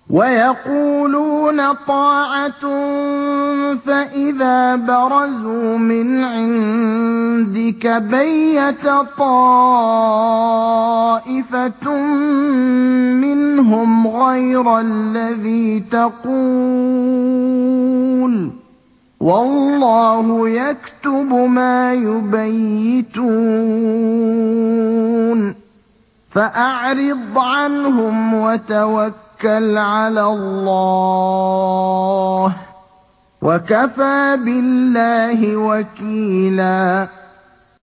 وَيَقُولُونَ طَاعَةٌ فَإِذَا بَرَزُوا مِنْ عِندِكَ بَيَّتَ طَائِفَةٌ مِّنْهُمْ غَيْرَ الَّذِي تَقُولُ ۖ وَاللَّهُ يَكْتُبُ مَا يُبَيِّتُونَ فَأَعْرِضْ عَنْهُمْ وَتَوَكَّلْ عَلَى اللَّهِ ۚ وَكَفَىٰ بِاللَّهِ وَكِيلًا